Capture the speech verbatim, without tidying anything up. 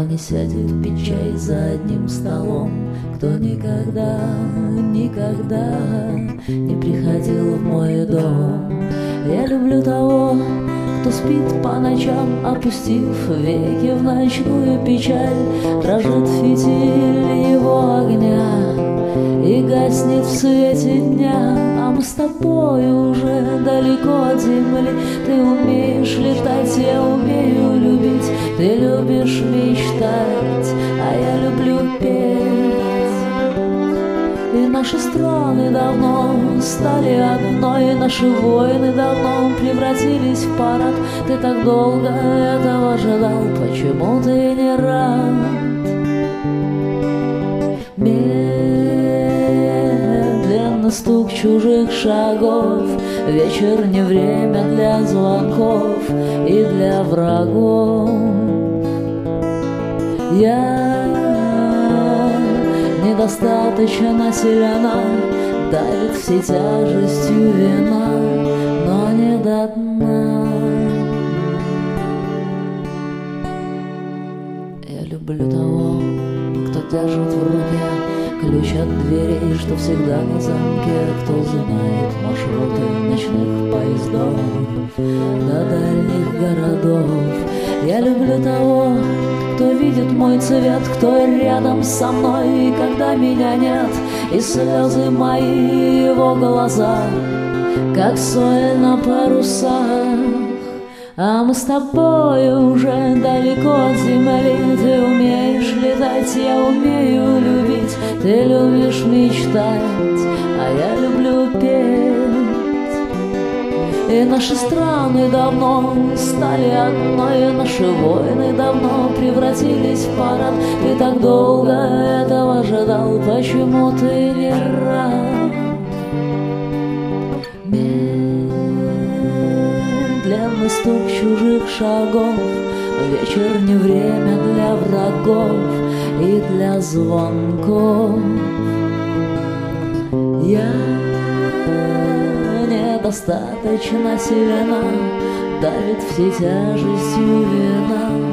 не сядет пить чай за одним столом, кто никогда, никогда не приходил в мой дом. Я люблю того, кто спит по ночам, опустив веки в ночную печаль. Дрожит фитиль его огня и гаснет в свете дня, а мы с тобой уже далеко от земли. Ты умеешь летать, я умею любить. Ты любишь мечтать, а я люблю петь. И наши страны давно стали одной, наши войны давно превратились в парад. Ты так долго этого ждал, почему ты не рад? Медленно стук чужих шагов, вечер не время для звонков и для врагов. Я недостаточно сильна, давит все тяжестью вина, но не до дна. Я люблю того, кто держит в руке ключ от дверей, что всегда на замке, кто знает маршруты ночных поездов до дальних городов. Я люблю того, кто видит мой цвет, кто рядом со мной, когда меня нет, и слезы мои его глаза, как соль на парусах. А мы с тобой уже далеко от земли. Ты умеешь летать, я умею любить. Ты любишь мечтать, а я люблю петь. И наши страны давно стали одной, наши войны давно превратились в парад. Ты так долго этого ожидал, почему ты не рад? Медленный стук чужих шагов, вечер не время для врагов и для звонков. Я недостаточно сильна, давит все тяжестью вина,